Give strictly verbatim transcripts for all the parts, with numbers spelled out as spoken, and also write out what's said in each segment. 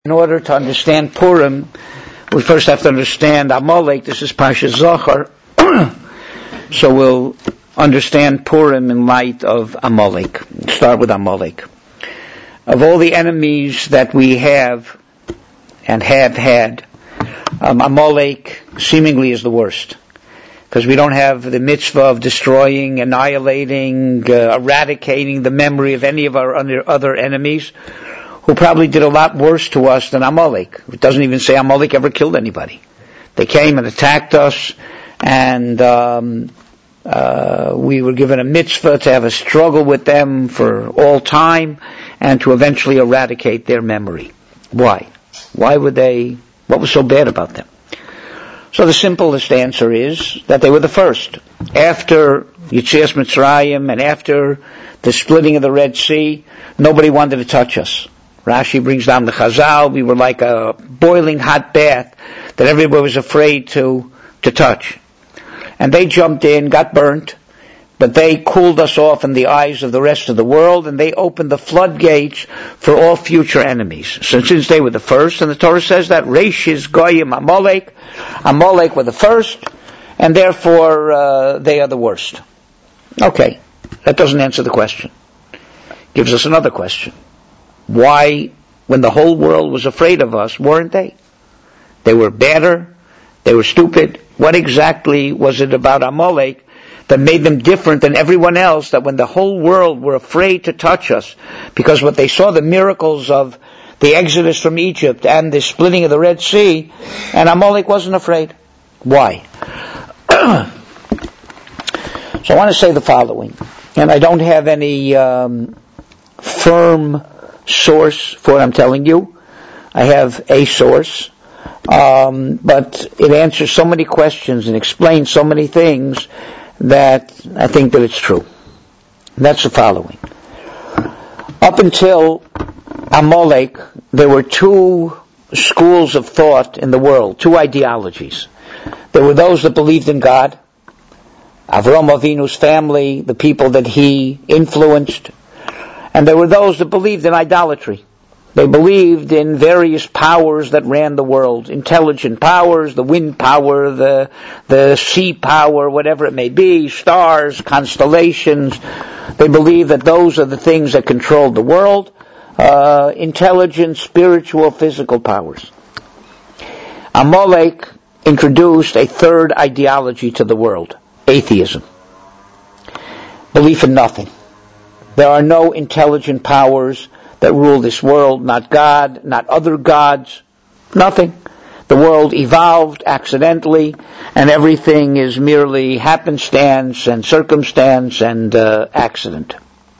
In order to understand Purim, we first have to understand Amalek. This is Parshas Zachor. So we'll understand Purim in light of Amalek. Start with Amalek. Of all the enemies that we have and have had, um, Amalek seemingly is the worst. Because we don't have the mitzvah of destroying, annihilating, uh, eradicating the memory of any of our other enemies, who probably did a lot worse to us than Amalek. It doesn't even say Amalek ever killed anybody. They came and attacked us, and um, uh, we were given a mitzvah to have a struggle with them for all time, and to eventually eradicate their memory. Why? Why would they, what was so bad about them? So the simplest answer is that they were the first. After Yetzias Mitzrayim and after the splitting of the Red Sea, nobody wanted to touch us. Rashi brings down the Chazal. We were like a boiling hot bath that everybody was afraid to to touch. And they jumped in, got burnt, but they cooled us off in the eyes of the rest of the world, and they opened the floodgates for all future enemies. So since they were the first, and the Torah says that, Reishiz Goyim Amalek, Amalek were the first, and therefore uh, they are the worst. Okay, that doesn't answer the question. Gives us another question. Why, when the whole world was afraid of us, weren't they? They were badder, they were stupid. What exactly was it about Amalek that made them different than everyone else, that when the whole world were afraid to touch us, because what they saw the miracles of the exodus from Egypt and the splitting of the Red Sea, and Amalek wasn't afraid? Why? So I want to say the following, and I don't have any um, firm source for what I'm telling you. I have a source, um, but it answers so many questions and explains so many things that I think that it's true. And that's the following. Up until Amalek, there were two schools of thought in the world, two ideologies. There were those that believed in God, Avraham Avinu's family, the people that he influenced, and there were those that believed in idolatry. They believed in various powers that ran the world, intelligent powers, the wind power, the the sea power, whatever it may be, stars, constellations. They believed that those are the things that controlled the world, uh, intelligent, spiritual, physical powers. Amalek introduced a third ideology to the world, atheism. Belief in nothing. There are no intelligent powers that rule this world, not God, not other gods, nothing. The world evolved accidentally, and everything is merely happenstance and circumstance and uh, accident.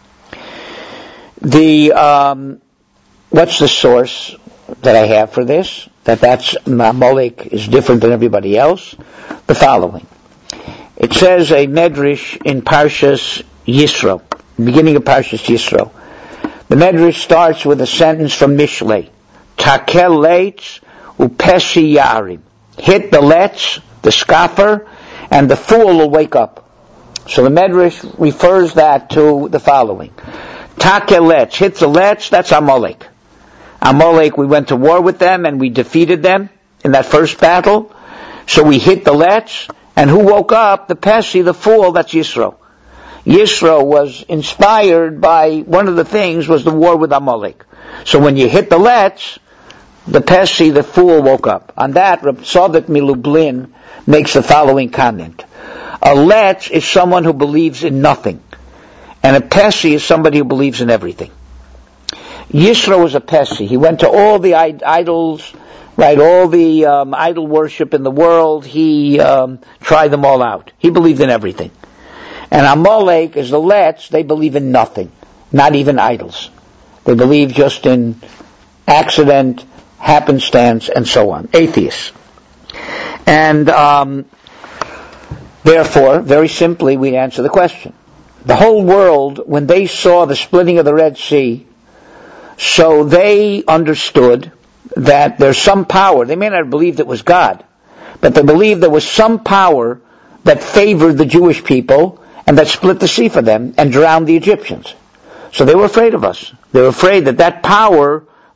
The um, what's the source that I have for this? That that's Amalek is different than everybody else? The following. It says a medrash in Parshas Yisro, beginning of Parshas Yisro. The medrash starts with a sentence from Mishlei. Takel leitz upesi yarim. Hit the letz, the scoffer, and the fool will wake up. So the medrash refers that to the following. Takel letz, hit the letz, that's Amalek. Amalek, we went to war with them and we defeated them in that first battle. So we hit the letz, and who woke up? The pesi, the fool, that's Yisro. Yisro was inspired by, one of the things was the war with Amalek. So when you hit the letz, the pesi, the fool, woke up. On that, Reb Tzadok Milublin makes the following comment. A letz is someone who believes in nothing, and a pesi is somebody who believes in everything. Yisro was a pesi. He went to all the idols, right, all the um, idol worship in the world. He um, tried them all out. He believed in everything. And Amalek is the letz, they believe in nothing, not even idols. They believe just in accident, happenstance, and so on. Atheists. And um, therefore, very simply, we answer the question. The whole world, when they saw the splitting of the Red Sea, so they understood that there's some power. They may not have believed it was God, but they believed there was some power that favored the Jewish people and that split the sea for them and drowned the Egyptians. So they were afraid of us. They were afraid that that power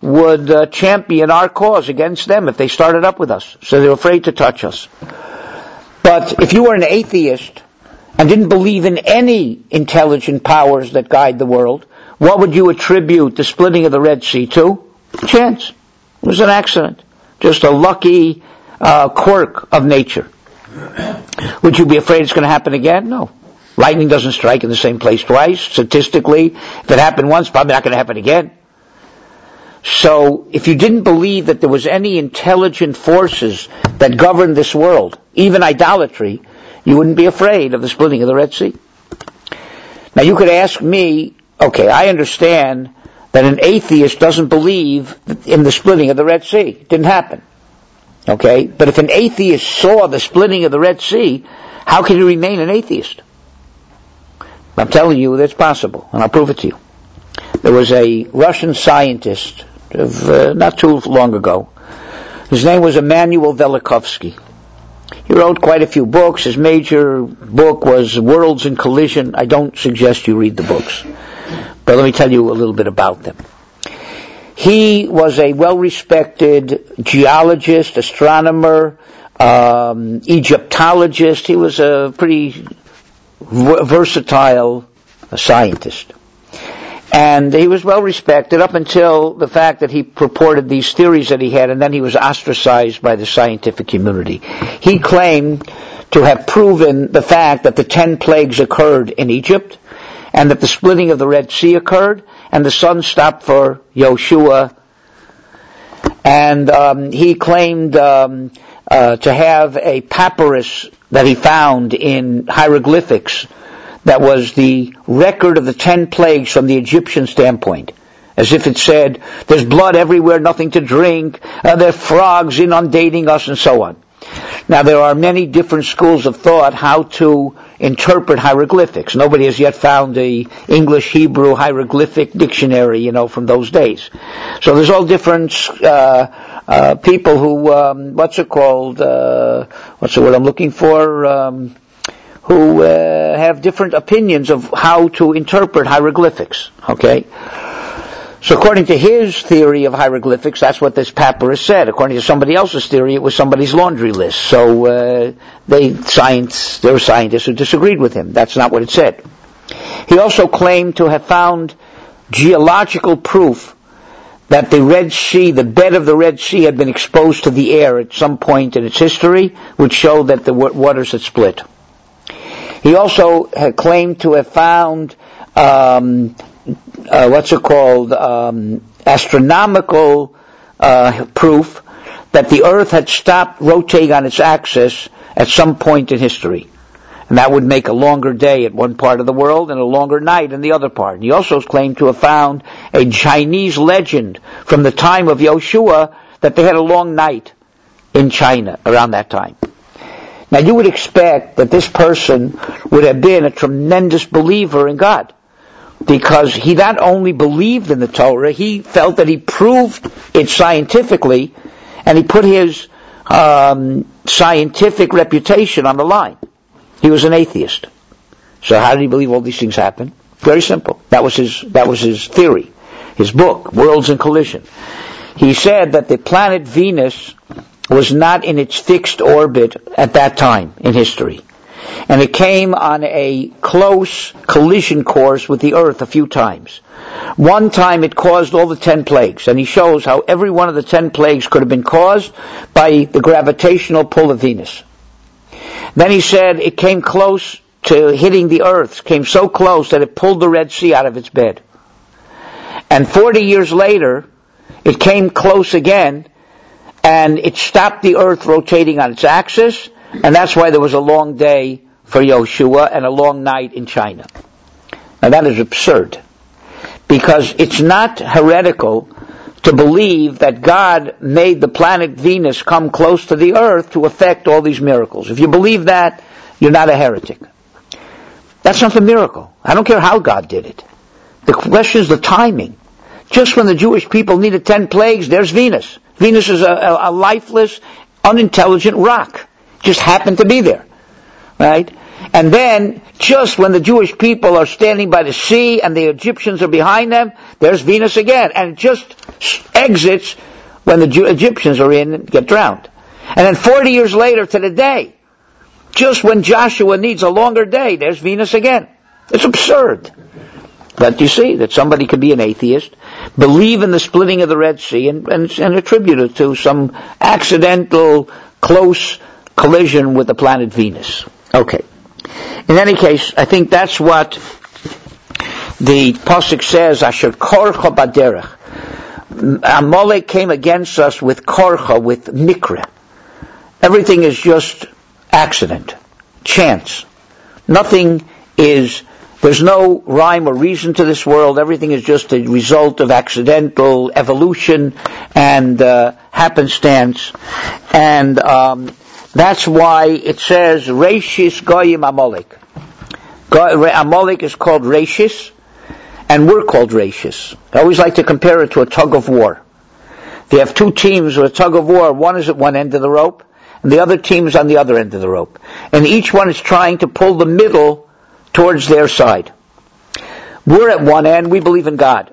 would uh, champion our cause against them if they started up with us. So they're afraid to touch us. But if you were an atheist and didn't believe in any intelligent powers that guide the world, what would you attribute the splitting of the Red Sea to? Chance. It was an accident. Just a lucky uh, quirk of nature. Would you be afraid it's going to happen again? No. Lightning doesn't strike in the same place twice. Statistically, if it happened once, probably not going to happen again. So, if you didn't believe that there was any intelligent forces that governed this world, even idolatry, you wouldn't be afraid of the splitting of the Red Sea. Now, you could ask me, okay, I understand that an atheist doesn't believe in the splitting of the Red Sea. It didn't happen. Okay? But if an atheist saw the splitting of the Red Sea, how can he remain an atheist? I'm telling you that's possible, and I'll prove it to you. There was a Russian scientist of, uh, not too long ago. His name was Immanuel Velikovsky. He wrote quite a few books. His major book was Worlds in Collision. I don't suggest you read the books, but let me tell you a little bit about them. He was a well-respected geologist, astronomer, um, Egyptologist. He was a pretty versatile scientist. And he was well respected up until the fact that he purported these theories that he had, and then he was ostracized by the scientific community. He claimed to have proven the fact that the ten plagues occurred in Egypt, and that the splitting of the Red Sea occurred, and the sun stopped for Yoshua. And um, he claimed um, uh, to have a papyrus that he found in hieroglyphics that was the record of the ten plagues from the Egyptian standpoint. As if it said, there's blood everywhere, nothing to drink, uh, there are frogs inundating us, and so on. Now, there are many different schools of thought how to interpret hieroglyphics. Nobody has yet found a English-Hebrew hieroglyphic dictionary, you know, from those days. So there's all different uh, uh, people who, um, what's it called, uh, what's the word I'm looking for, um, who uh, have different opinions of how to interpret hieroglyphics, okay? So according to his theory of hieroglyphics, that's what this papyrus said. According to somebody else's theory, it was somebody's laundry list. So uh, they science, there were scientists who disagreed with him. That's not what it said. He also claimed to have found geological proof that the Red Sea, the bed of the Red Sea had been exposed to the air at some point in its history, which showed that the waters had split. He also had claimed to have found, um, uh, what's it called, um, astronomical uh, proof that the Earth had stopped rotating on its axis at some point in history. And that would make a longer day at one part of the world and a longer night in the other part. And he also claimed to have found a Chinese legend from the time of Yoshua that they had a long night in China around that time. Now, you would expect that this person would have been a tremendous believer in God, because he not only believed in the Torah, he felt that he proved it scientifically, and he put his um, scientific reputation on the line. He was an atheist. So how did he believe all these things happen? Very simple. That was his, that was his theory, his book, Worlds in Collision. He said that the planet Venus was not in its fixed orbit at that time in history. And it came on a close collision course with the Earth a few times. One time it caused all the ten plagues, and he shows how every one of the ten plagues could have been caused by the gravitational pull of Venus. Then he said it came close to hitting the Earth, came so close that it pulled the Red Sea out of its bed. And forty years later, it came close again, and it stopped the Earth rotating on its axis, and that's why there was a long day for Yoshua and a long night in China. Now that is absurd, because it's not heretical to believe that God made the planet Venus come close to the Earth to effect all these miracles. If you believe that, you're not a heretic. That's not the miracle. I don't care how God did it. The question is the timing. Just when the Jewish people needed ten plagues, there's Venus. Venus is a, a, a lifeless, unintelligent rock. Just happened to be there. Right? And then, just when the Jewish people are standing by the sea and the Egyptians are behind them, there's Venus again. And it just exits when the Jew- Egyptians are in and get drowned. And then forty years later to the day, just when Joshua needs a longer day, there's Venus again. It's absurd. But you see that somebody could be an atheist, believe in the splitting of the Red Sea, and, and, and attribute it to some accidental, close collision with the planet Venus. Okay. In any case, I think that's what the pasuk says, Asher korcha baderech. Amalek came against us with korcha, with mikra. Everything is just accident, chance. Nothing is, there's no rhyme or reason to this world. Everything is just a result of accidental evolution and uh, happenstance. And um, that's why it says, Reshis Goyim Amalek. Amalek is called Reshis, and we're called Reshis. I always like to compare it to a tug of war. If you have two teams with a tug of war, one is at one end of the rope, and the other team is on the other end of the rope. And each one is trying to pull the middle towards their side. We're at one end, we believe in God.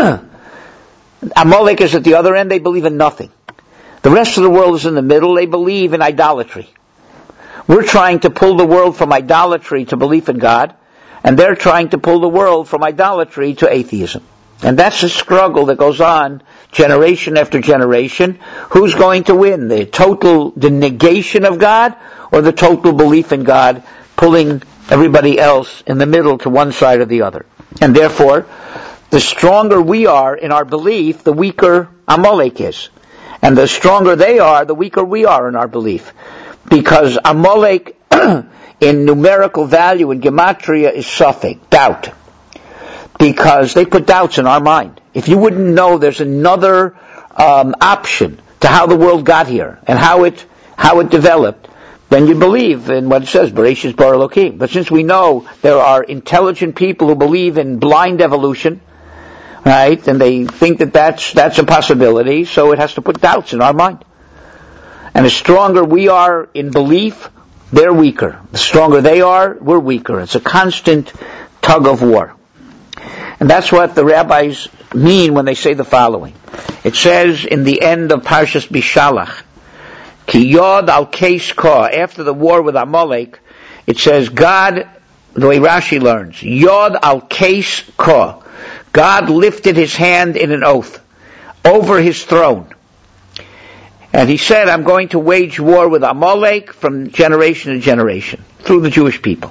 Amalek is at the other end, they believe in nothing. The rest of the world is in the middle, they believe in idolatry. We're trying to pull the world from idolatry to belief in God, and they're trying to pull the world from idolatry to atheism. And that's a struggle that goes on generation after generation. Who's going to win? The total, the negation of God, or the total belief in God, pulling everybody else in the middle to one side or the other? And therefore, the stronger we are in our belief, the weaker Amalek is. And the stronger they are, the weaker we are in our belief. Because Amalek, in numerical value, in gematria, is suffix, doubt. Because they put doubts in our mind. If you wouldn't know there's another um, option to how the world got here and how it how it developed, then you believe in what it says, Bereshis bara Elokim. But since we know there are intelligent people who believe in blind evolution, right, and they think that that's, that's a possibility, so it has to put doubts in our mind. And the stronger we are in belief, they're weaker. The stronger they are, we're weaker. It's a constant tug of war. And that's what the rabbis mean when they say the following. It says in the end of Parshas Bishalach, Ki Yod al Keis Ka, after the war with Amalek, it says God, the way Rashi learns, Yod al Keis Ka, God lifted his hand in an oath over his throne. And he said, I'm going to wage war with Amalek from generation to generation, through the Jewish people.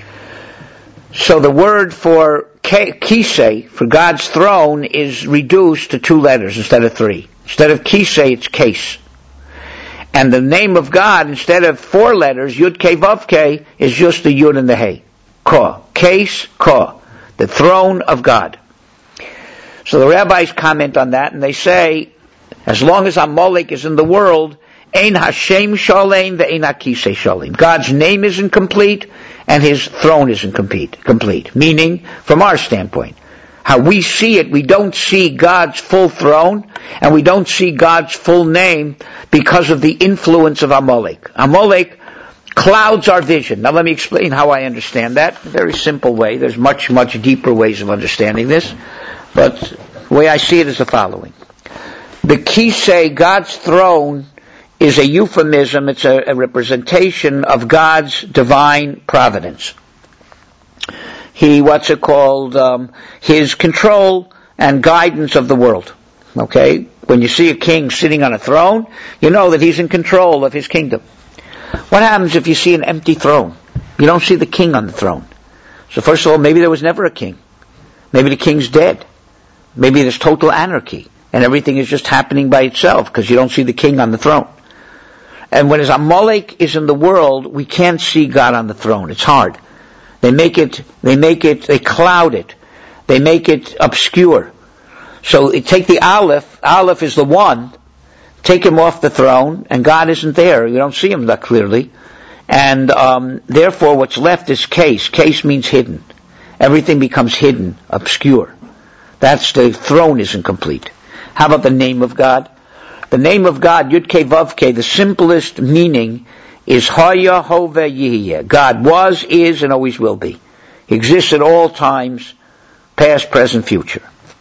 So the word for kisei, for God's throne, is reduced to two letters instead of three. Instead of kisei, it's case. And the name of God, instead of four letters, Yud Kei Vav Kei, is just the Yud and the Hey. Ka. Case, Ka. The throne of God. So the rabbis comment on that, and they say, as long as Amalek is in the world, Ein Hashem Shalem ve'ein HaKisei Shalem. God's name isn't complete, and his throne isn't complete. Complete. Meaning, from our standpoint, how we see it, we don't see God's full throne, and we don't see God's full name because of the influence of Amalek. Amalek clouds our vision. Now let me explain how I understand that. A very simple way. There's much, much deeper ways of understanding this. But the way I see it is the following. The Kisei, God's throne, is a euphemism. It's a, a representation of God's divine providence. He, what's it called, um, his control and guidance of the world. Okay? When you see a king sitting on a throne, you know that he's in control of his kingdom. What happens if you see an empty throne? You don't see the king on the throne. So first of all, maybe there was never a king. Maybe the king's dead. Maybe there's total anarchy, and everything is just happening by itself because you don't see the king on the throne. And when Amalek is in the world, we can't see God on the throne. It's hard. They make it, they make it, they cloud it. They make it obscure. So take the Aleph, Aleph is the one, take him off the throne, and God isn't there. You don't see him that clearly. And um, therefore what's left is case. Case means hidden. Everything becomes hidden, obscure. That's the throne isn't complete. How about the name of God? The name of God, Yud Kei Vav Kei, the simplest meaning is Haya Hove Yihiyeh. God was, is, and always will be. He exists at all times, past, present, future.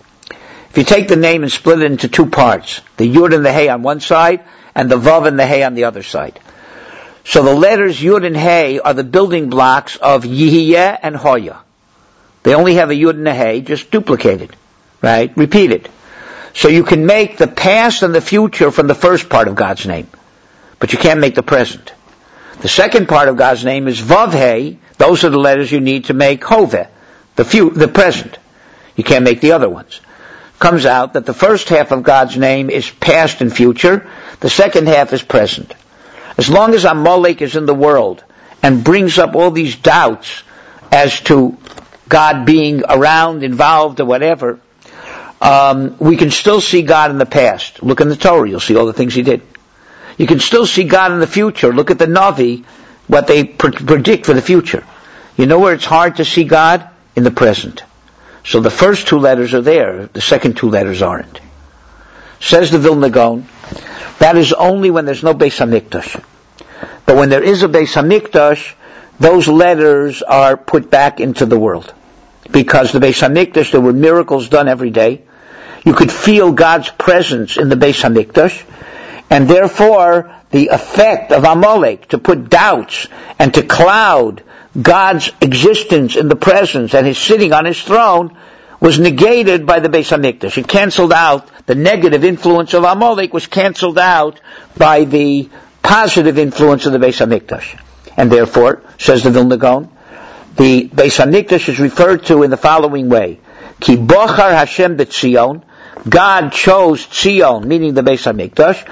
If you take the name and split it into two parts, the Yud and the Hey on one side, and the Vav and the Hey on the other side. So the letters Yud and Hey are the building blocks of Yihiyeh and Hoya. They only have a Yud and a Hey, just duplicated, right? Repeated. So you can make the past and the future from the first part of God's name, but you can't make the present. The second part of God's name is Vav Hey. Those are the letters you need to make Hoveh, the few, the present. You can't make the other ones. Comes out that the first half of God's name is past and future. The second half is present. As long as Amalek is in the world and brings up all these doubts as to God being around, involved, or whatever, um, we can still see God in the past. Look in the Torah, you'll see all the things He did. You can still see God in the future. Look at the Navi, what they pre- predict for the future. You know where it's hard to see God? In the present. So the first two letters are there, the second two letters aren't. Says the Vilna Gaon, that is only when there's no Beis HaMikdash. But when there is a Beis HaMikdash, those letters are put back into the world. Because the Beis HaMikdash, there were miracles done every day. You could feel God's presence in the Beis HaMikdash. And therefore, the effect of Amalek to put doubts and to cloud God's existence in the presence and His sitting on His throne was negated by the Beis HaMikdash. It canceled out, the negative influence of Amalek was canceled out by the positive influence of the Beis HaMikdash. And therefore, says the Vilna Gaon, the Beis HaMikdash is referred to in the following way. Ki bochar Hashem b'Tzion, God chose Tzion, meaning the Beis HaMikdash,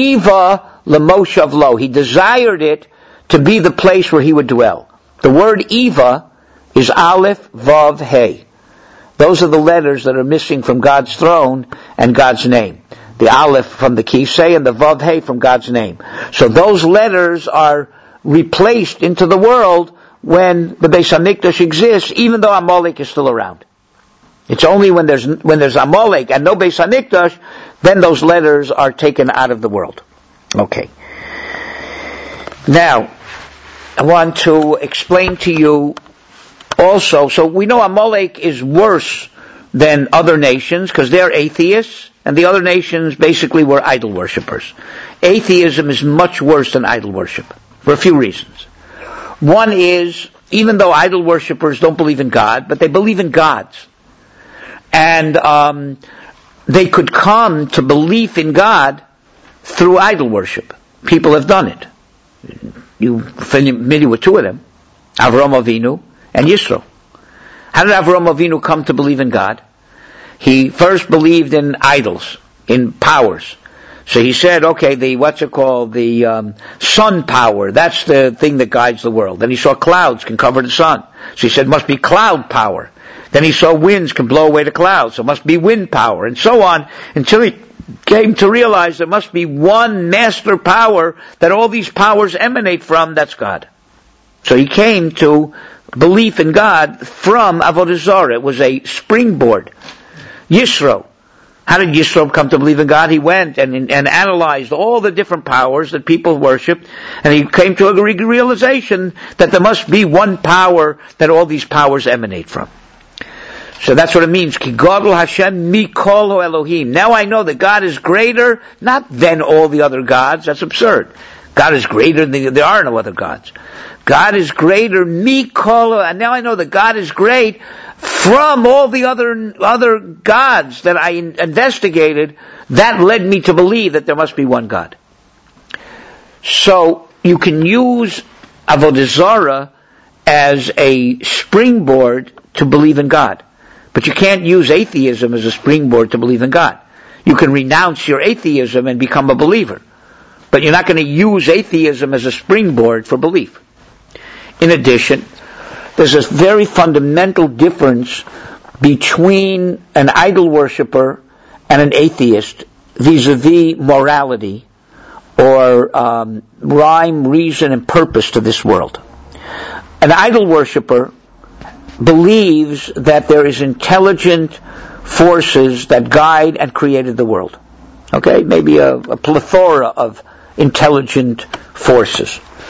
Eva l'moshav lo. He desired it to be the place where He would dwell. The word Eva is Aleph, Vav, Hey. Those are the letters that are missing from God's throne and God's name. The Aleph from the Kisei and the Vav, Hey from God's name. So those letters are replaced into the world when the Beis HaMikdash exists, even though Amalek is still around. It's only when there's when there's Amalek and no Beis HaMikdash, then those letters are taken out of the world. Okay. Now, I want to explain to you also, so we know Amalek is worse than other nations because they're atheists, and the other nations basically were idol worshippers. Atheism is much worse than idol worship for a few reasons. One is, even though idol worshippers don't believe in God, but they believe in gods. And um, they could come to belief in God through idol worship. People have done it. You're familiar with two of them, Avraham Avinu and Yisro. How did Avraham Avinu come to believe in God? He first believed in idols, in powers. So he said, okay, the, what's it called, the um, sun power, that's the thing that guides the world. Then he saw clouds can cover the sun. So he said, must be cloud power. Then he saw winds can blow away the clouds, so it must be wind power, and so on, until he came to realize there must be one master power that all these powers emanate from, that's God. So he came to belief in God from Avodah Zarah. It was a springboard. Yisro. How did Yisro come to believe in God? He went and, and analyzed all the different powers that people worshipped, and he came to a realization that there must be one power that all these powers emanate from. So that's what it means. Ki gadol Hashem mikol Elohim. Now I know that God is greater, not than all the other gods. That's absurd. God is greater than the, there are no other gods. God is greater mikol, and now I know that God is great from all the other other gods that I investigated. That led me to believe that there must be one God. So you can use Avodah Zarah as a springboard to believe in God. But you can't use atheism as a springboard to believe in God. You can renounce your atheism and become a believer. But you're not going to use atheism as a springboard for belief. In addition, there's a very fundamental difference between an idol worshiper and an atheist vis-a-vis morality or um, rhyme, reason, and purpose to this world. An idol worshiper believes that there is intelligent forces that guide and created the world. Okay, maybe a, a plethora of intelligent forces.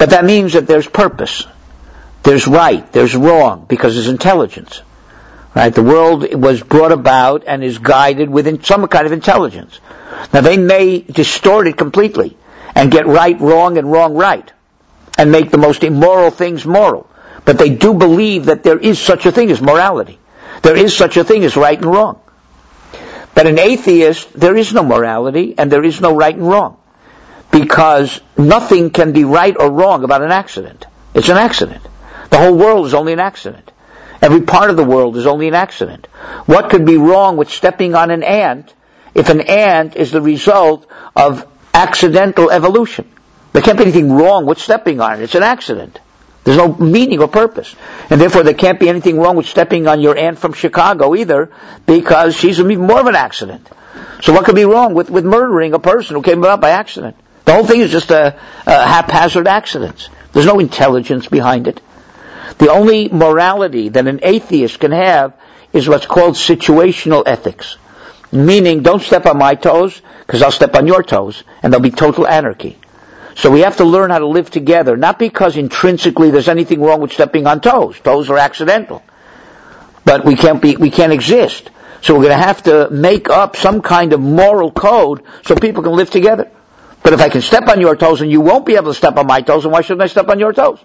But that means that there's purpose. There's right, there's wrong, because there's intelligence. Right? The world was brought about and is guided with some kind of intelligence. Now they may distort it completely and get right wrong and wrong right and make the most immoral things moral. But they do believe that there is such a thing as morality. There is such a thing as right and wrong. But an atheist, there is no morality and there is no right and wrong. Because nothing can be right or wrong about an accident. It's an accident. The whole world is only an accident. Every part of the world is only an accident. What could be wrong with stepping on an ant if an ant is the result of accidental evolution? There can't be anything wrong with stepping on it. It's an accident. There's no meaning or purpose. And therefore there can't be anything wrong with stepping on your aunt from Chicago either, because she's even more of an accident. So what could be wrong with, with murdering a person who came about by accident? The whole thing is just a, a haphazard accidents. There's no intelligence behind it. The only morality that an atheist can have is what's called situational ethics. Meaning, don't step on my toes, because I'll step on your toes, and there'll be total anarchy. So we have to learn how to live together, not because intrinsically there's anything wrong with stepping on toes. Toes are accidental. But we can't be, we can't exist. So we're going to have to make up some kind of moral code so people can live together. But if I can step on your toes and you won't be able to step on my toes, then why shouldn't I step on your toes?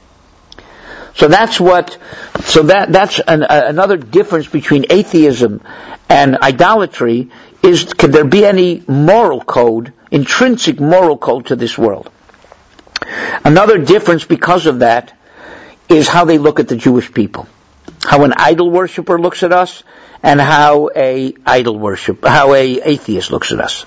So that's what, so that, that's an, uh, another difference between atheism and idolatry is, can there be any moral code, intrinsic moral code to this world? Another difference because of that is how they look at the Jewish people. How an idol worshiper looks at us and how a idol worship, how a atheist looks at us.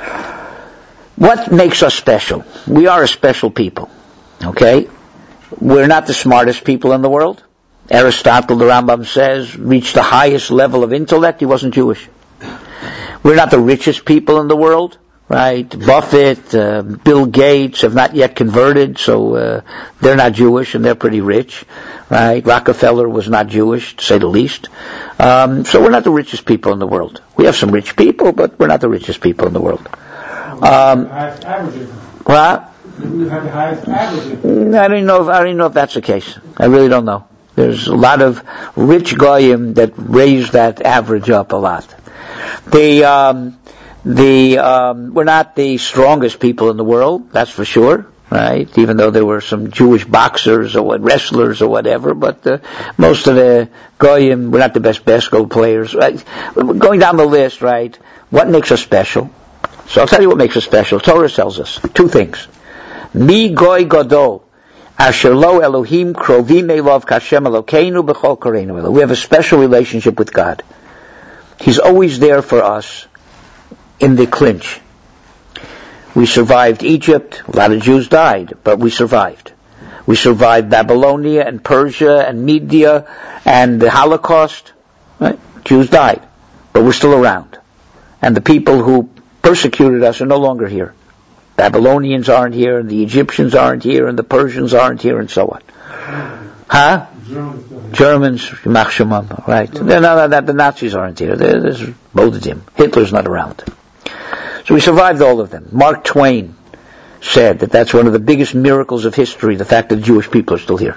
What makes us special? We are a special people. Okay? We're not the smartest people in the world. Aristotle, the Rambam says, reached the highest level of intellect. He wasn't Jewish. We're not the richest people in the world, right? Buffett, uh, Bill Gates have not yet converted, so uh, they're not Jewish and they're pretty rich, right? Rockefeller was not Jewish, to say the least. Um, so we're not the richest people in the world. We have some rich people, but we're not the richest people in the world. Um, what? We have the highest average. I don't know if, I don't know if that's the case. I really don't know. There's a lot of rich goyim that raise that average up a lot. The, um, the, um, we're not the strongest people in the world, that's for sure, right? Even though there were some Jewish boxers or what, wrestlers or whatever, but uh, most of the goyim, we're not the best basketball players, right? Going down the list, right? What makes us special? So I'll tell you what makes us special. Torah tells us two things. Mi goy gadol, asher lo Elohim krovim elov kashem Elokeinu b'chol koreinu elo. We have a special relationship with God. He's always there for us in the clinch. We survived Egypt. A lot of Jews died, but we survived. We survived Babylonia and Persia and Media and the Holocaust. Right? Jews died, but we're still around. And the people who persecuted us are no longer here. Babylonians aren't here, and the Egyptians aren't here, and the Persians aren't here, and so on. Huh? Germans, Yimach Shemam, right? No, no, no, the Nazis aren't here. There's both of them. Hitler's not around. So we survived all of them. Mark Twain said that that's one of the biggest miracles of history, the fact that the Jewish people are still here.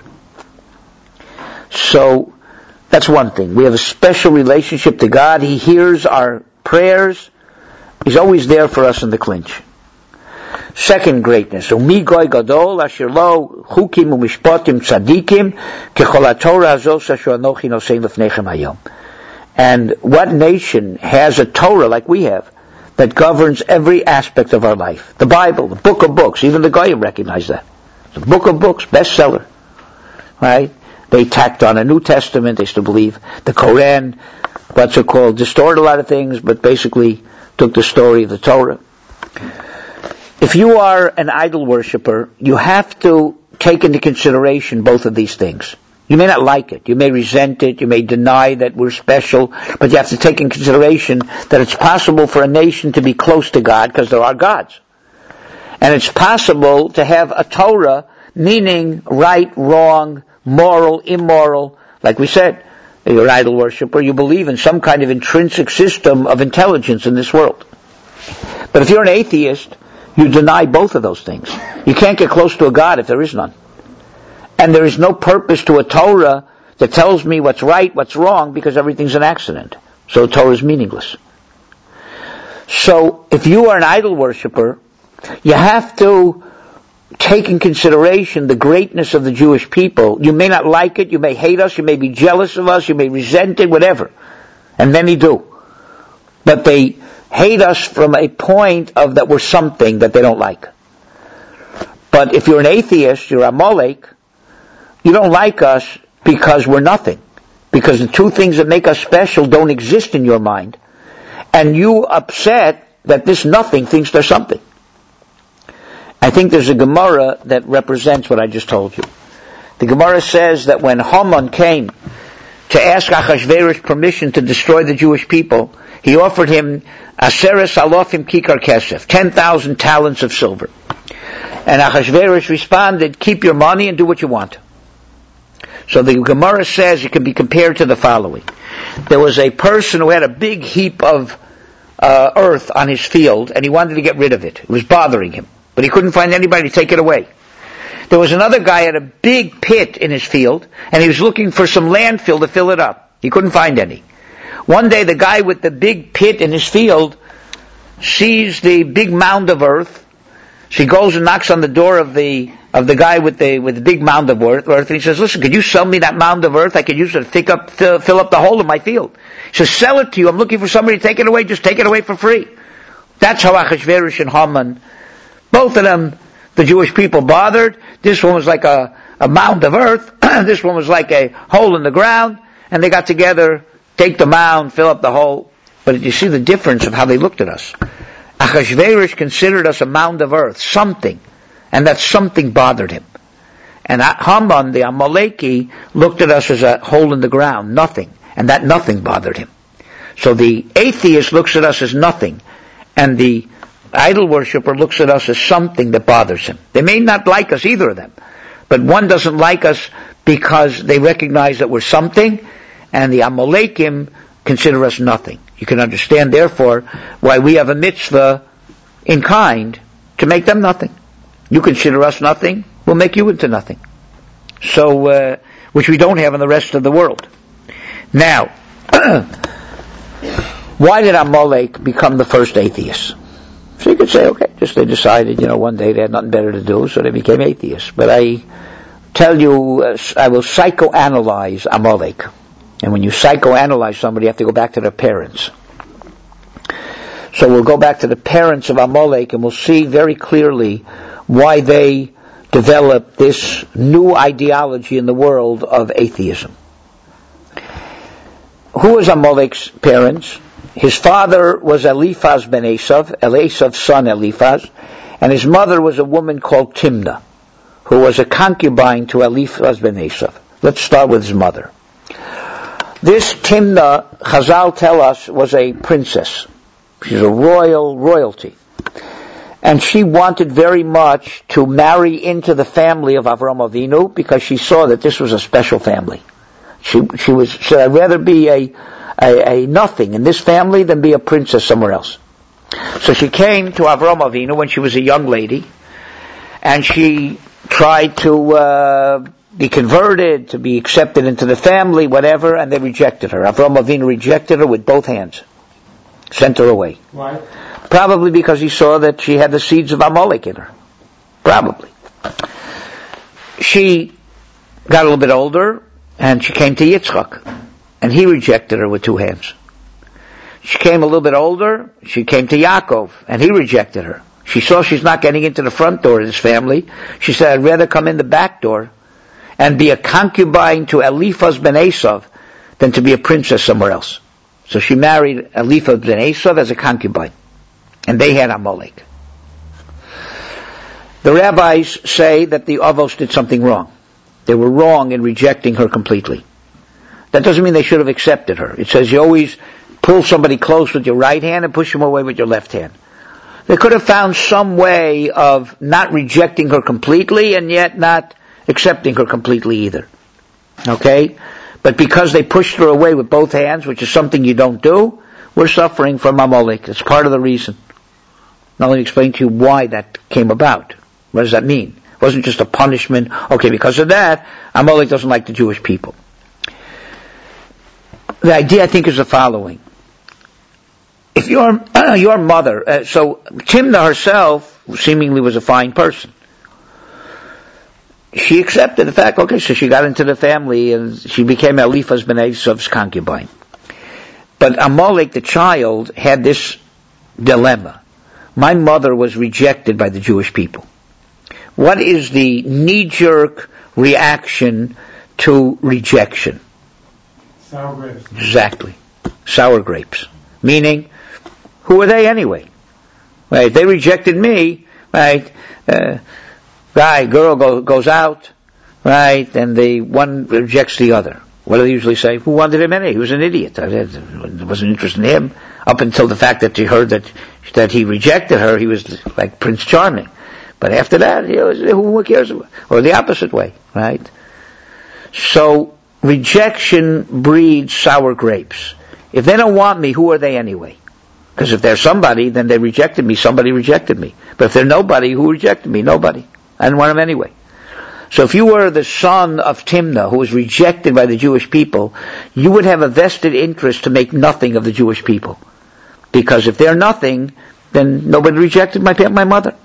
So, that's one thing. We have a special relationship to God. He hears our prayers. He's always there for us in the clinch. Second greatness. Umi goy gadol asher lo chukim umishpatim tzadikim kechol haTorah azos asher anochi nosein lefnechem hayom. And what nation has a Torah like we have that governs every aspect of our life? The Bible, the book of books. Even the Goyim recognize that. The book of books, bestseller. Right? They tacked on a New Testament. They still believe the Koran, what's it called, distorted a lot of things, but basically took the story of the Torah. If you are an idol worshiper, you have to take into consideration both of these things. You may not like it. You may resent it. You may deny that we're special. But you have to take in consideration that it's possible for a nation to be close to God because there are gods. And it's possible to have a Torah, meaning right, wrong, moral, immoral. Like we said, you're an idol worshiper. You believe in some kind of intrinsic system of intelligence in this world. But if you're an atheist, You deny both of those things. You can't get close to a God if there is none. And there is no purpose to a Torah that tells me what's right, what's wrong, because everything's an accident. So Torah is meaningless. So if you are an idol worshiper, you have to take in consideration the greatness of the Jewish people. You may not like it, you may hate us, you may be jealous of us, you may resent it, whatever. And many do. But they hate us from a point of that we're something that they don't like. But if you're an atheist, you're a Amalek, you don't like us because we're nothing. Because the two things that make us special don't exist in your mind. And you upset that this nothing thinks there's something. I think there's a Gemara that represents what I just told you. The Gemara says that when Haman came to ask Achashverosh permission to destroy the Jewish people, he offered him Aseres Alofim Kikar Kesef, ten thousand talents of silver. And Achashverosh responded, keep your money and do what you want. So the Gemara says it can be compared to the following. There was a person who had a big heap of uh, earth on his field, and he wanted to get rid of it. It was bothering him. But he couldn't find anybody to take it away. There was another guy at a big pit in his field, and he was looking for some landfill to fill it up. He couldn't find any. One day the guy with the big pit in his field sees the big mound of earth. So he goes and knocks on the door of the of the guy with the with the big mound of earth, and he says, listen, could you sell me that mound of earth? I could use it to fill up, fill, fill up the hole in my field. He says, sell it to you. I'm looking for somebody to take it away. Just take it away for free. That's how Achashverosh and Haman, both of them, the Jewish people bothered. This one was like a, a mound of earth. This one was like a hole in the ground. And they got together, take the mound, fill up the hole. But you see the difference of how they looked at us. Achashverosh considered us a mound of earth, something. And that something bothered him. And Haman, the Amaleki, looked at us as a hole in the ground, nothing. And that nothing bothered him. So the atheist looks at us as nothing. And the idol worshiper looks at us as something that bothers him. They may not like us, either of them. But one doesn't like us because they recognize that we're something, and the Amalekim consider us nothing. You can understand, therefore, why we have a mitzvah in kind to make them nothing. You consider us nothing, we'll make you into nothing. So, uh, which we don't have in the rest of the world. Now, why did Amalek become the first atheist? So you could say, okay, just they decided, you know, one day they had nothing better to do, so they became atheists. But I tell you, uh, I will psychoanalyze Amalek. And when you psychoanalyze somebody, you have to go back to their parents. So we'll go back to the parents of Amalek, and we'll see very clearly why they developed this new ideology in the world of atheism. Who was Amalek's parents? His father was Eliphaz ben Esav, Esav's son Eliphaz, and his mother was a woman called Timnah, who was a concubine to Eliphaz ben Esav. Let's start with his mother. This Timnah, Chazal tell us, was a princess. She's a royal royalty. And she wanted very much to marry into the family of Avraham Avinu because she saw that this was a special family. She she was said, I'd rather be a, a a nothing in this family than be a princess somewhere else. So she came to Avraham Avinu when she was a young lady, and she tried to uh, be converted, to be accepted into the family, whatever, and they rejected her. Avraham Avinu rejected her with both hands, sent her away. Why? Probably because he saw that she had the seeds of Amalek in her. Probably. She got a little bit older, and she came to Yitzchak, and he rejected her with two hands. She came a little bit older, she came to Yaakov, and he rejected her. She saw she's not getting into the front door of this family. She said, I'd rather come in the back door and be a concubine to Eliphaz ben Esav than to be a princess somewhere else. So she married Eliphaz ben Esav as a concubine. And they had Amalek. The rabbis say that the Avos did something wrong. They were wrong in rejecting her completely. That doesn't mean they should have accepted her. It says you always pull somebody close with your right hand and push them away with your left hand. They could have found some way of not rejecting her completely and yet not accepting her completely either. Okay? But because they pushed her away with both hands, which is something you don't do, we're suffering from Amalek. It's part of the reason. Now let me explain to you why that came about. What does that mean? It wasn't just a punishment. Okay, because of that, Amalek doesn't like the Jewish people. The idea, I think, is the following. If your uh, your mother, uh, so Timnah herself seemingly was a fine person. She accepted the fact, okay, so she got into the family and she became Eliphaz ben Esav's concubine. But Amalek, the child, had this dilemma. My mother was rejected by the Jewish people. What is the knee-jerk reaction to rejection? Sour grapes. Exactly. Sour grapes. Meaning, who are they anyway? Right? They rejected me, right? Uh, guy, girl go, goes out, right? And the one rejects the other. What do they usually say? Who wanted him anyway? He was an idiot. I wasn't interested in him. Up until the fact that she heard that that he rejected her, he was like Prince Charming. But after that, he was, who cares? Or the opposite way, right? So, rejection breeds sour grapes. If they don't want me, who are they anyway? Because if they're somebody, then they rejected me. Somebody rejected me. But if they're nobody, who rejected me? Nobody. I didn't want them anyway. So if you were the son of Timnah, who was rejected by the Jewish people, you would have a vested interest to make nothing of the Jewish people. Because if they're nothing, then nobody rejected my, my mother.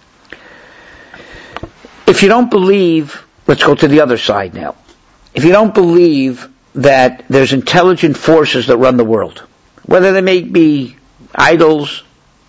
If you don't believe, let's go to the other side now. If you don't believe that there's intelligent forces that run the world, whether they may be idols,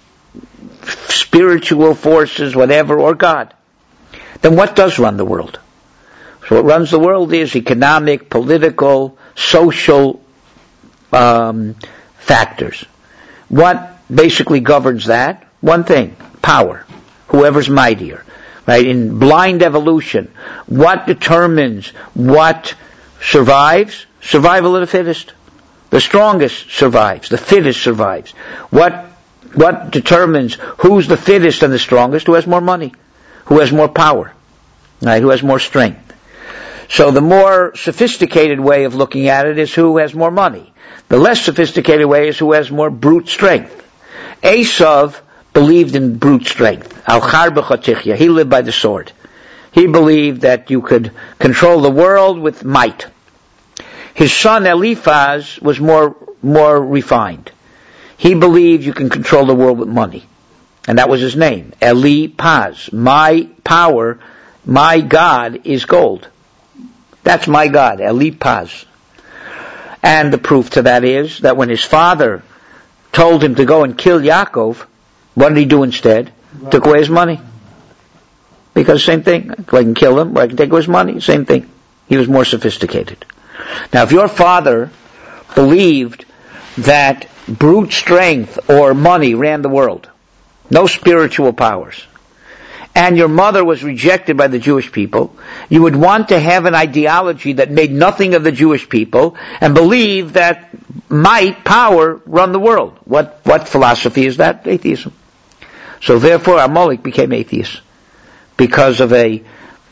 spiritual forces, whatever, or God, then what does run the world? So what runs the world is economic, political, social um, factors. What basically governs that? One thing, power. Whoever's mightier. Right? In blind evolution, what determines what survives? Survival of the fittest. The strongest survives. The fittest survives. What what determines who's the fittest and the strongest? Who has more money? Who has more power? Right? Who has more strength? So the more sophisticated way of looking at it is who has more money. The less sophisticated way is who has more brute strength. Esav believed in brute strength. Al-Char b'chotichya. He lived by the sword. He believed that you could control the world with might. His son Eliphaz was more, more refined. He believed you can control the world with money. And that was his name. Eliphaz. My power, my God is gold. That's my God, Eliphaz. And the proof to that is that when his father told him to go and kill Yaakov, what did he do instead? Right. Took away his money. Because same thing. I can kill him, or I can take away his money. Same thing. He was more sophisticated. Now, if your father believed that brute strength or money ran the world, no spiritual powers, and your mother was rejected by the Jewish people, you would want to have an ideology that made nothing of the Jewish people and believe that might, power, run the world. What, what philosophy is that? Atheism. So therefore Amalek became atheist because of a,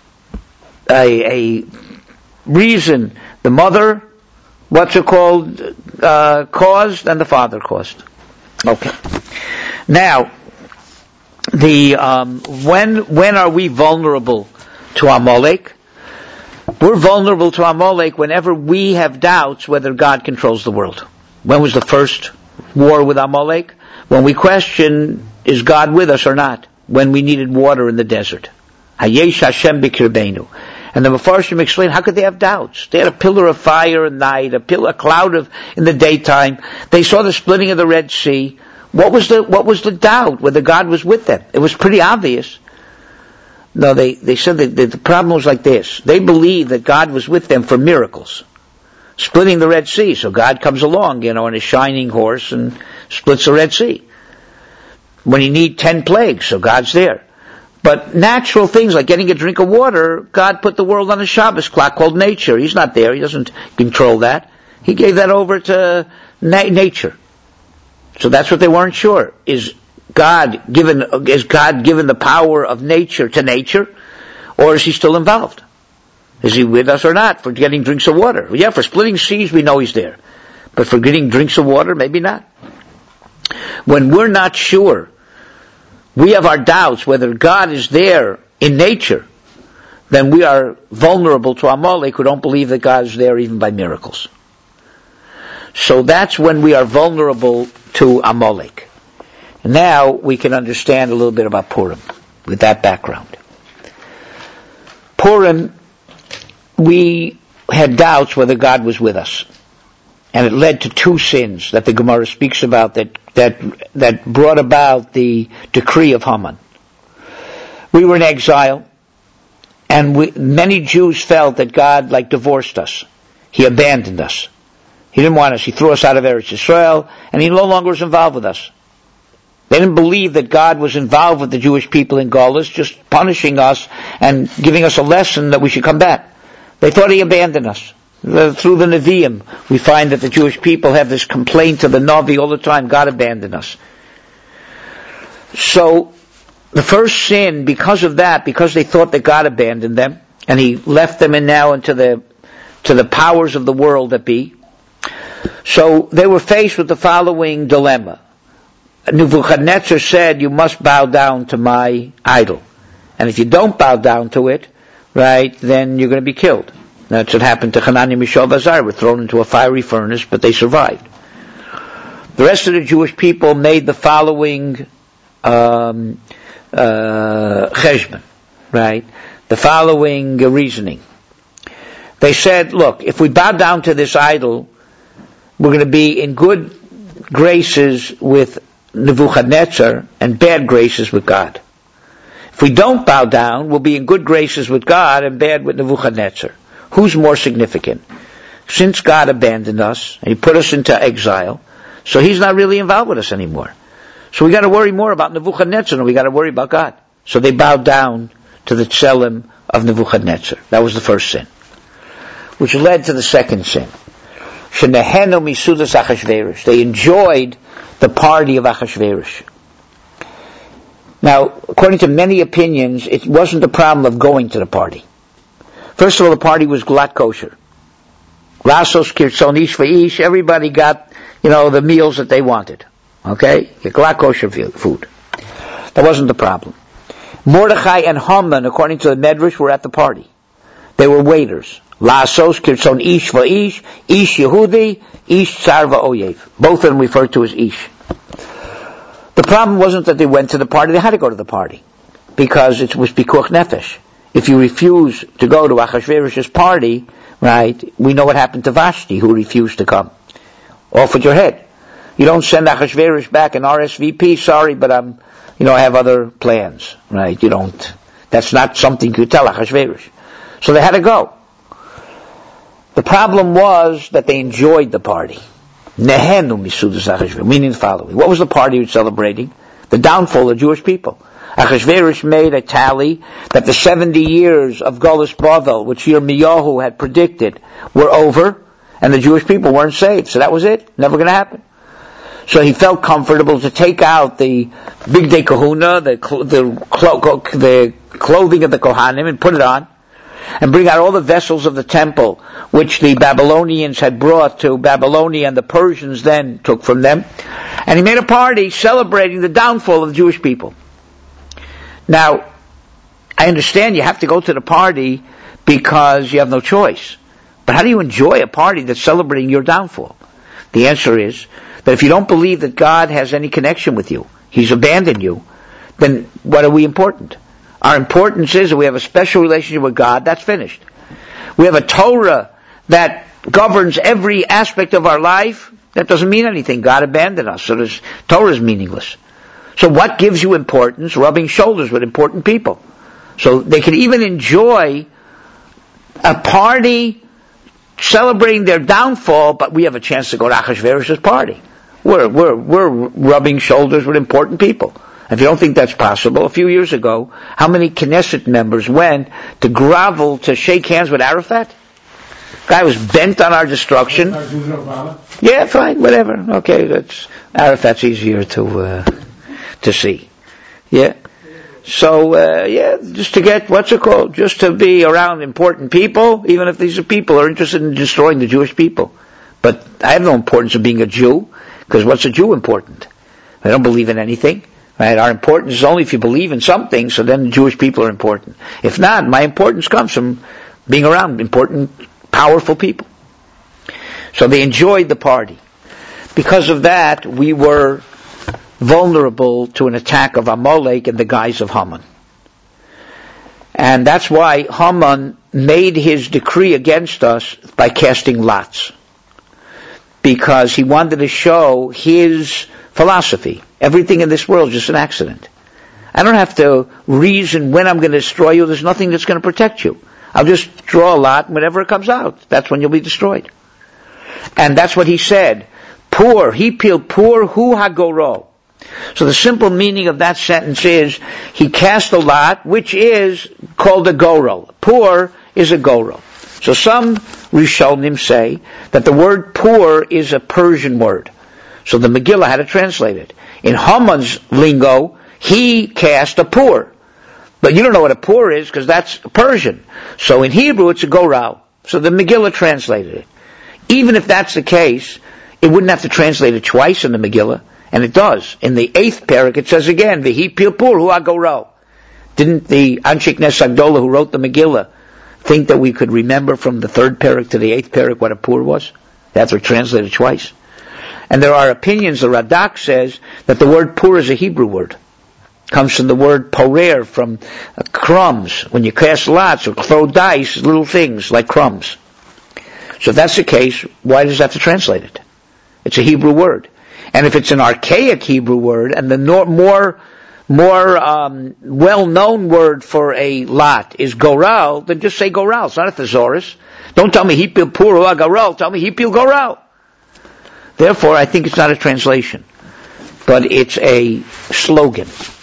a, a reason the mother, what's it called, uh, caused and the father caused. Okay. Now, the, um, when, when are we vulnerable to Amalek? We're vulnerable to Amalek whenever we have doubts whether God controls the world. When was the first war with Amalek? When we question, is God with us or not? When we needed water in the desert. Hayesh Hashem b'kirbeinu. And the Mefarshim explain, how could they have doubts? They had a pillar of fire at night, a pillar, a cloud of, in the daytime. They saw the splitting of the Red Sea. What was the, what was the doubt whether God was with them? It was pretty obvious. No, they, they said that the problem was like this. They believed that God was with them for miracles. Splitting the Red Sea. So God comes along, you know, on a shining horse and splits the Red Sea. When you need ten plagues, so God's there. But natural things like getting a drink of water, God put the world on a Shabbos clock called nature. He's not there. He doesn't control that. He gave that over to na- nature. So that's what they weren't sure. Is God given, is God given the power of nature to nature? Or is he still involved? Is he with us or not for getting drinks of water? Yeah, for splitting seas we know he's there. But for getting drinks of water, maybe not. When we're not sure we have our doubts whether God is there in nature, then we are vulnerable to Amalek who don't believe that God is there even by miracles. So that's when we are vulnerable to Amalek. And now we can understand a little bit about Purim with that background. Purim, we had doubts whether God was with us. And it led to two sins that the Gemara speaks about that, that, that brought about the decree of Haman. We were in exile, and we, many Jews felt that God like divorced us. He abandoned us. He didn't want us. He threw us out of Eretz Yisrael, and he no longer was involved with us. They didn't believe that God was involved with the Jewish people in Galus, just punishing us and giving us a lesson that we should come back. They thought he abandoned us. Through the Nevi'im, we find that the Jewish people have this complaint to the Navi all the time, God abandoned us. So, the first sin, because of that, because they thought that God abandoned them, and he left them in now into the, to the powers of the world that be, so they were faced with the following dilemma. Nebuchadnezzar said, you must bow down to my idol. And if you don't bow down to it, right, then you're going to be killed. That's what happened to Hananiah, Mishael, and Azariah. Were thrown into a fiery furnace, but they survived. The rest of the Jewish people made the following um, uh, cheshbon, right? The following uh, reasoning. They said, look, if we bow down to this idol, we're going to be in good graces with Nebuchadnezzar and bad graces with God. If we don't bow down, we'll be in good graces with God and bad with Nebuchadnezzar. Who's more significant? Since God abandoned us, and he put us into exile, so he's not really involved with us anymore. So we got to worry more about Nebuchadnezzar than we got to worry about God. So they bowed down to the tselem of Nebuchadnezzar. That was the first sin. Which led to the second sin. Shenehenu misudas Achashverosh. They enjoyed the party of Achashverosh. Now, according to many opinions, it wasn't the problem of going to the party. First of all, the party was glatt kosher. Lasos, kirtzon, ish v'ish, everybody got, you know, the meals that they wanted. Okay? Glatt kosher food. That wasn't the problem. Mordechai and Haman, according to the Medrash, were at the party. They were waiters. Lasos, kirtzon, ish v'ish, ish Yehudi, ish sarva oyev. Both of them referred to as ish. The problem wasn't that they went to the party, they had to go to the party. Because it was pikuach nefesh. If you refuse to go to Achashverosh's party, right, we know what happened to Vashti, who refused to come. Off with your head. You don't send Achashverosh back an R S V P, sorry, but I'm, you know, I have other plans, right? You don't, that's not something you tell Achashverosh. So they had to go. The problem was that they enjoyed the party. Nehenu misudas Achashverosh, meaning the following. What was the party he was celebrating? The downfall of Jewish people. Achashverosh made a tally that the seventy years of Golus Bavel, which Yirmiyahu had predicted, were over, and the Jewish people weren't saved. So that was it. Never going to happen. So he felt comfortable to take out the Bigdei Kahuna, the, the, clo- the clothing of the Kohanim, and put it on, and bring out all the vessels of the temple, which the Babylonians had brought to Babylonia, and the Persians then took from them. And he made a party celebrating the downfall of the Jewish people. Now, I understand you have to go to the party because you have no choice. But how do you enjoy a party that's celebrating your downfall? The answer is that if you don't believe that God has any connection with you, He's abandoned you, then what are we important? Our importance is that we have a special relationship with God, that's finished. We have a Torah that governs every aspect of our life, that doesn't mean anything. God abandoned us, so this Torah is meaningless. So what gives you importance? Rubbing shoulders with important people. So they can even enjoy a party celebrating their downfall, but we have a chance to go to Achashverosh's party. We're, we're, we're rubbing shoulders with important people. If you don't think that's possible, a few years ago, how many Knesset members went to grovel to shake hands with Arafat? Guy was bent on our destruction. Yeah, fine, whatever. Okay, that's Arafat's easier to... Uh, to see. Yeah? So, uh, yeah, just to get, what's it called? Just to be around important people, even if these are people are interested in destroying the Jewish people. But I have no importance of being a Jew, because what's a Jew important? I don't believe in anything, Right? Our importance is only if you believe in something, so then the Jewish people are important. If not, my importance comes from being around important, powerful people. So they enjoyed the party. Because of that, we were vulnerable to an attack of Amalek and the guise of Haman. And that's why Haman made his decree against us by casting lots. Because he wanted to show his philosophy. Everything in this world is just an accident. I don't have to reason when I'm going to destroy you. There's nothing that's going to protect you. I'll just draw a lot, and whenever it comes out, that's when you'll be destroyed. And that's what he said. Poor, he pil poor hu hagoro. So the simple meaning of that sentence is, he cast a lot, which is called a goro. Poor is a goro. So some Rishonim say that the word poor is a Persian word. So the Megillah had to translate it. In Haman's lingo, he cast a poor. But you don't know what a poor is because that's Persian. So in Hebrew, it's a gorau. So the Megillah translated it. Even if that's the case, it wouldn't have to translate it twice in the Megillah. And it does. In the eighth parak, it says again, V'hi pilpur hu agorau. Didn't the Anshik Nesagdola who wrote the Megillah think that we could remember from the third parak to the eighth parak what a poor was? That's what translated twice. And there are opinions. The Radak says that the word poor is a Hebrew word. It comes from the word porer, from uh, crumbs. When you cast lots or throw dice, little things like crumbs. So if that's the case, why does it have to translate it? It's a Hebrew word. And if it's an archaic Hebrew word, and the no, more more um, well-known word for a lot is goral, then just say goral. It's not a thesaurus. Don't tell me hipil puru goral. Tell me hipil goral. Therefore, I think it's not a translation, but it's a slogan.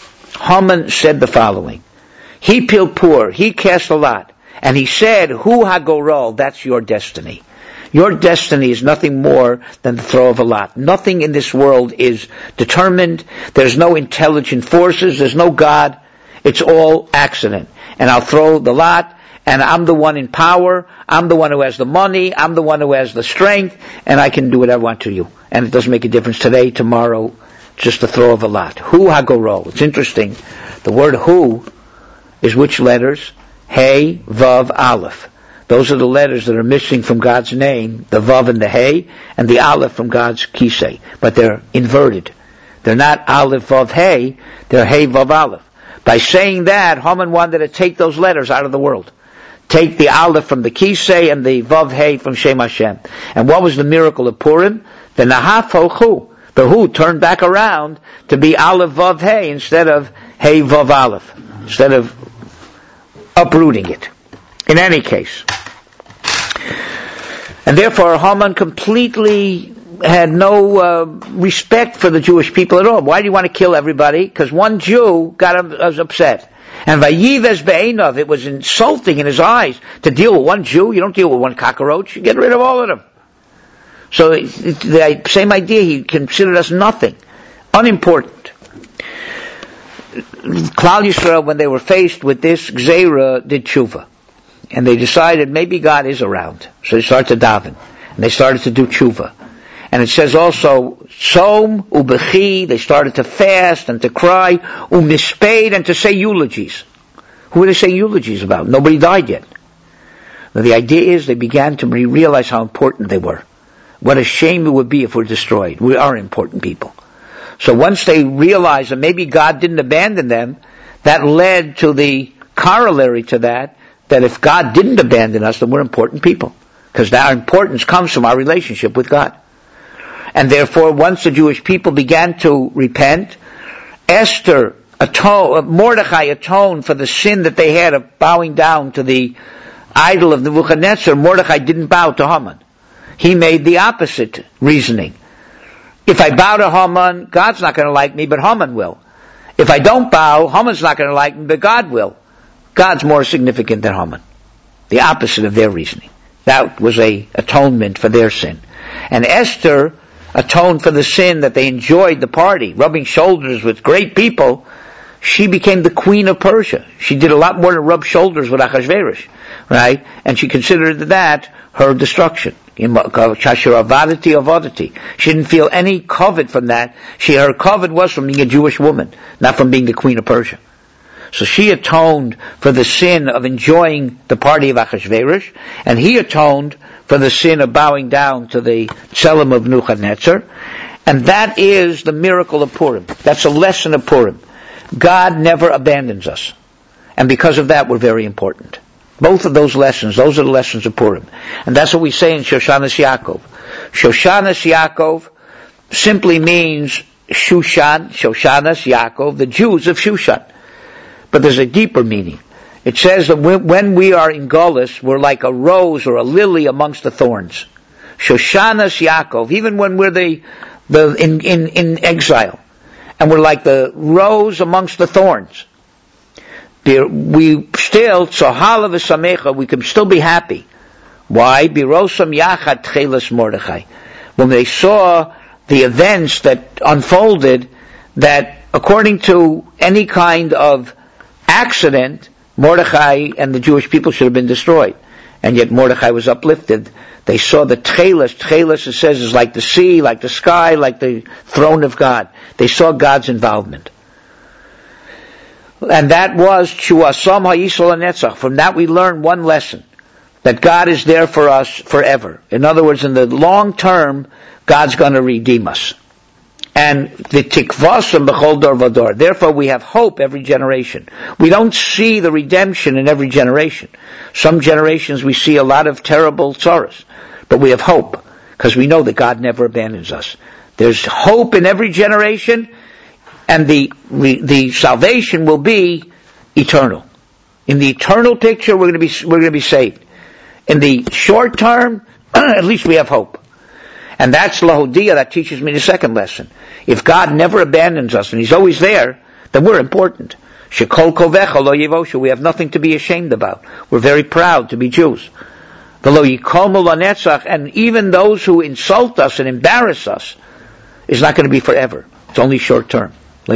Haman said the following: Hipil pur, he cast a lot, and he said, "Hu hagoral, that's your destiny." Your destiny is nothing more than the throw of a lot. Nothing in this world is determined. There's no intelligent forces. There's no God. It's all accident. And I'll throw the lot, and I'm the one in power. I'm the one who has the money. I'm the one who has the strength, and I can do whatever I want to you. And it doesn't make a difference today, tomorrow, just the throw of a lot. Hu hagoro. It's interesting. The word hu is which letters? Hey, vav, aleph. Those are the letters that are missing from God's name, the Vav and the Hey, and the Aleph from God's Kisei. But they're inverted. They're not Aleph, Vav, Hey, they're Hey, Vav, Aleph. By saying that, Haman wanted to take those letters out of the world. Take the Aleph from the Kisei and the Vav, Hey from Shem Hashem. And what was the miracle of Purim? The Nahaf Hu. The Hu turned back around to be Aleph, Vav, Hey instead of Hey, Vav, Aleph. Instead of uprooting it. In any case. And therefore Haman completely had no uh, respect for the Jewish people at all. Why do you want to kill everybody? Because one Jew got him, was upset. And Vayives Be'enov, it was insulting in his eyes to deal with one Jew. You don't deal with one cockroach. You get rid of all of them. So it, it, the same idea, he considered us nothing. Unimportant. Klal Yisrael, when they were faced with this Gzeira, did tshuva. And they decided maybe God is around. So they started to daven. And they started to do tshuva. And it says also, Som, Ubechi, they started to fast and to cry, Umispade, and to say eulogies. Who were they saying eulogies about? Nobody died yet. Now the idea is they began to realize how important they were. What a shame it would be if we're destroyed. We are important people. So once they realized that maybe God didn't abandon them, that led to the corollary to that, that if God didn't abandon us, then we're important people. Because our importance comes from our relationship with God. And therefore, once the Jewish people began to repent, Esther atoned, Mordechai atoned for the sin that they had of bowing down to the idol of Nebuchadnezzar. Mordechai didn't bow to Haman. He made the opposite reasoning. If I bow to Haman, God's not going to like me, but Haman will. If I don't bow, Haman's not going to like me, but God will. God's more significant than Haman. The opposite of their reasoning. That was a atonement for their sin. And Esther atoned for the sin that they enjoyed the party, rubbing shoulders with great people. she became the queen of Persia. She did a lot more than rub shoulders with Achashverosh, right? And she considered that her destruction. She didn't feel any covet from that. She, her covet was from being a Jewish woman, not from being the queen of Persia. So she atoned for the sin of enjoying the party of Achashverosh, and he atoned for the sin of bowing down to the Tselem of Nebuchadnezzar. And that is the miracle of Purim. That's a lesson of Purim. God never abandons us. And because of that, we're very important. Both of those lessons, those are the lessons of Purim. And that's what we say in Shoshanas Yaakov. Shoshanas Yaakov simply means Shushan, Shoshanas Yaakov, the Jews of Shushan. But there's a deeper meaning. It says that when we are in Golus, we're like a rose or a lily amongst the thorns. Shoshanas Yaakov, even when we're the, the in, in, in exile, and we're like the rose amongst the thorns. We still, Tzohala v'samecha, we can still be happy. Why? Birosam yachad tchelas Mordechai. When they saw the events that unfolded, that according to any kind of accident, Mordechai and the Jewish people should have been destroyed. And yet Mordechai was uplifted. They saw the tchelas. Tchelas, it says, is like the sea, like the sky, like the throne of God. They saw God's involvement. And that was Shuasam Ha'Yisrael HaNetzach. From that we learn one lesson, that God is there for us forever. In other words, in the long term, God's going to redeem us. And the tikvasam b'chol dor v'dor. Therefore, we have hope every generation. We don't see the redemption in every generation. Some generations we see a lot of terrible sorrows, but we have hope because we know that God never abandons us. There's hope in every generation. And the the salvation will be eternal. In the eternal picture, we're going to be we're going to be saved. In the short term, at least we have hope. And that's Lahodia. That teaches me the second lesson. If God never abandons us and He's always there, then we're important. Shekol kovecha lo yivoshu. We have nothing to be ashamed about. We're very proud to be Jews. V'lo yikomu lanetzach. And even those who insult us and embarrass us is not going to be forever. It's only short term.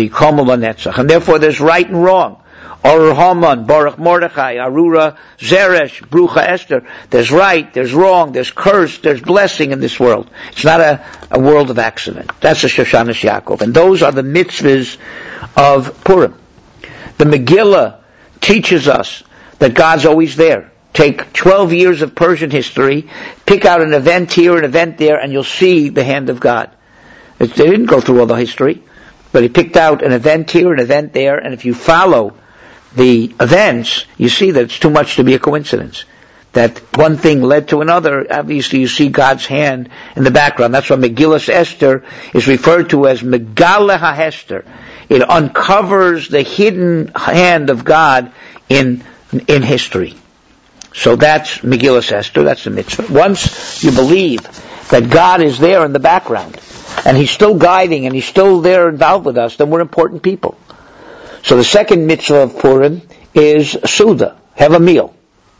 And therefore there's right and wrong. Orur Haman, Baruch Mordechai, Arura Zeresh, Brucha Esther. There's right, there's wrong, there's curse, there's blessing in this world. It's not a, a world of accident. That's a Shoshanas Yaakov. And those are the mitzvahs of Purim. The Megillah teaches us that God's always there. Take twelve years of Persian history, pick out an event here, an event there, and you'll see the hand of God. They didn't go through all the history. But he picked out an event here, an event there, and if you follow the events, you see that it's too much to be a coincidence. That one thing led to another. Obviously you see God's hand in the background. That's why Megillas Esther is referred to as Megale HaHester. It uncovers the hidden hand of God in in history. So that's Megillas Esther, that's the mitzvah. Once you believe that God is there in the background, and He's still guiding, and He's still there involved with us, then we're important people. So the second mitzvah of Purim is Suda, have a meal.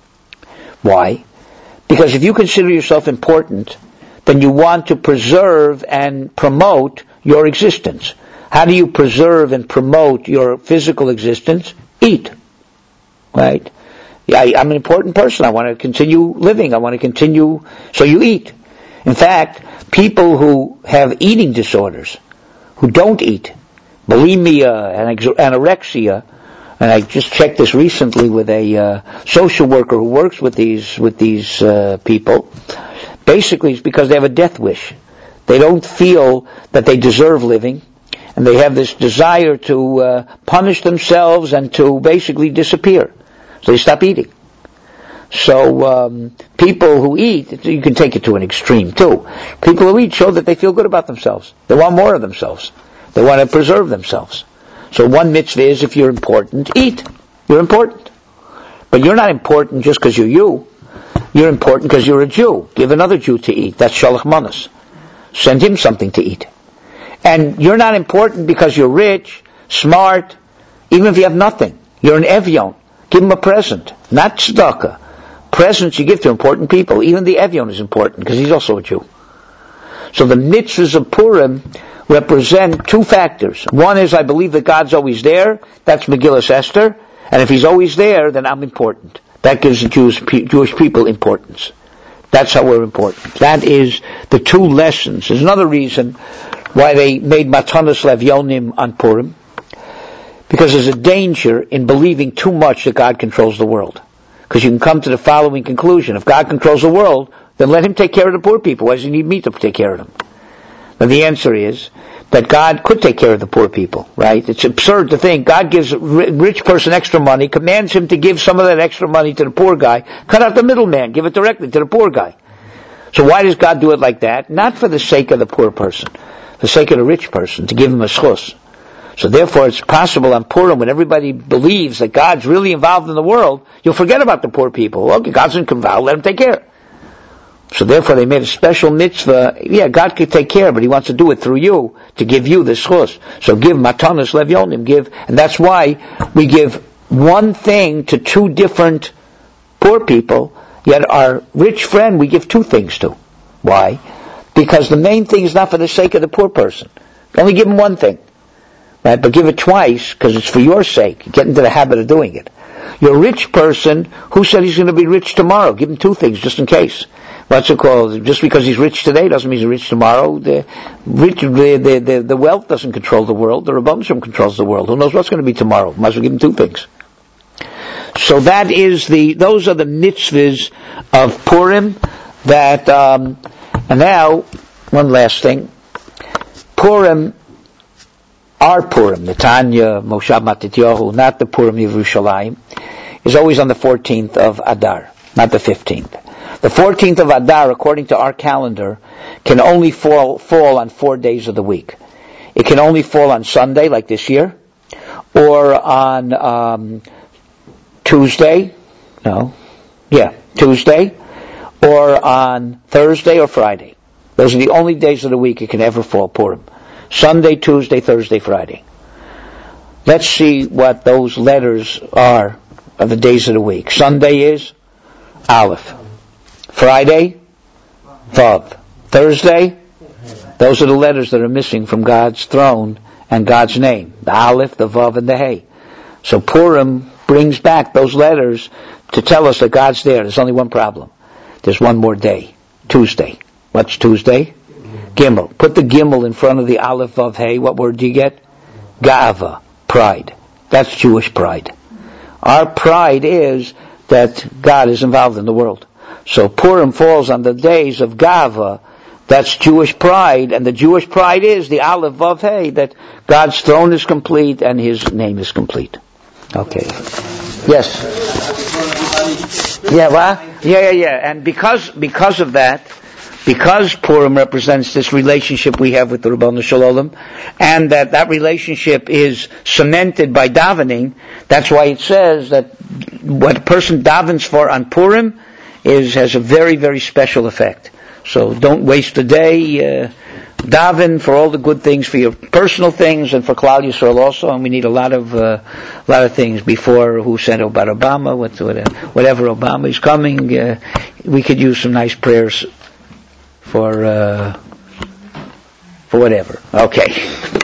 Why? Because if you consider yourself important, then you want to preserve and promote your existence. How do you preserve and promote your physical existence? Eat. Right? I, I'm an important person. I want to continue living. I want to continue. So you eat. In fact, people who have eating disorders, who don't eat, bulimia and anorexia, and I just checked this recently with a uh, social worker who works with these with these uh, people. Basically, it's because they have a death wish. They don't feel that they deserve living, and they have this desire to uh, punish themselves and to basically disappear. So they stop eating. So um, people who eat, you can take it to an extreme too. People who eat show that they feel good about themselves. They want more of themselves. They want to preserve themselves. So one mitzvah is, if you're important, eat. You're important. But you're not important just because you're you. You're important because you're a Jew. Give another Jew to eat. That's shalach manas. Send him something to eat. And you're not important because you're rich, smart, even if you have nothing. You're an evyon. Give him a present. Not tzedakah. Presents you give to important people. Even the evyon is important because he's also a Jew. So the mitzvahs of Purim represent two factors. One is I believe that God's always there. That's Megillas Esther. And if He's always there, then I'm important. That gives the Jewish, Jewish people importance. That's how we're important. That is the two lessons. There's another reason why they made Matanos Levyonim on Purim. Because there's a danger in believing too much that God controls the world. Because you can come to the following conclusion. If God controls the world, then let Him take care of the poor people. Why does He need me to take care of them? And the answer is that God could take care of the poor people, right? It's absurd to think God gives a rich person extra money, commands him to give some of that extra money to the poor guy, cut out the middleman, give it directly to the poor guy. So why does God do it like that? Not for the sake of the poor person, for the sake of the rich person, to give him a schus. So therefore it's possible on Purim, when everybody believes that God's really involved in the world, you'll forget about the poor people. Okay, God's involved, let Him take care. So therefore they made a special mitzvah. Yeah, God could take care, but He wants to do it through you, to give you the schus. So give Matanos Levyonim, give, and that's why we give one thing to two different poor people, yet our rich friend we give two things to. Why? Because the main thing is not for the sake of the poor person. Only give him one thing. Right? But give it twice, because it's for your sake. Get into the habit of doing it. Your rich person, who said he's going to be rich tomorrow? Give him two things, just in case. What's it called? Just because he's rich today doesn't mean he's rich tomorrow. The, rich, the, the, the, the wealth doesn't control the world. The Rebbeinu Shalom controls the world. Who knows what's going to be tomorrow? Might as well give him two things. So that is the, those are the mitzvahs of Purim that, um, and now, one last thing. Purim, our Purim, Netanya, Moshav Matityahu, not the Purim of Yerushalayim, is always on the fourteenth of Adar, not the fifteenth. The fourteenth of Adar, according to our calendar, can only fall, fall on four days of the week. It can only fall on Sunday, like this year, or on um, Tuesday, no, yeah, Tuesday, or on Thursday or Friday. Those are the only days of the week it can ever fall, Purim. Sunday, Tuesday, Thursday, Friday. Let's see what those letters are of the days of the week. Sunday is Aleph. Friday, Vav. Thursday, those are the letters that are missing from God's throne and God's name. The Aleph, the Vav, and the Hey. So Purim brings back those letters to tell us that God's there. There's only one problem. There's one more day. Tuesday. What's Tuesday? Gimel. Put the Gimel in front of the Aleph, Vav, Hey. What word do you get? Ga'ava. Pride. That's Jewish pride. Our pride is that God is involved in the world. So Purim falls on the days of Gava. That's Jewish pride, and the Jewish pride is the Aleph Vav Hey, that God's throne is complete and His name is complete. Okay. Yes. Yeah, what? Yeah, yeah, yeah. And because because of that, because Purim represents this relationship we have with the Rebbeinu Shalom, and that that relationship is cemented by davening, that's why it says that what a person davens for on Purim is has a very, very special effect. So don't waste a day. Uh, daven for all the good things, for your personal things, and for Klal Yisrael also. And we need a lot of uh, a lot of things before who sent about Obama, whatever Obama is coming. Uh, we could use some nice prayers for uh, for whatever. Okay.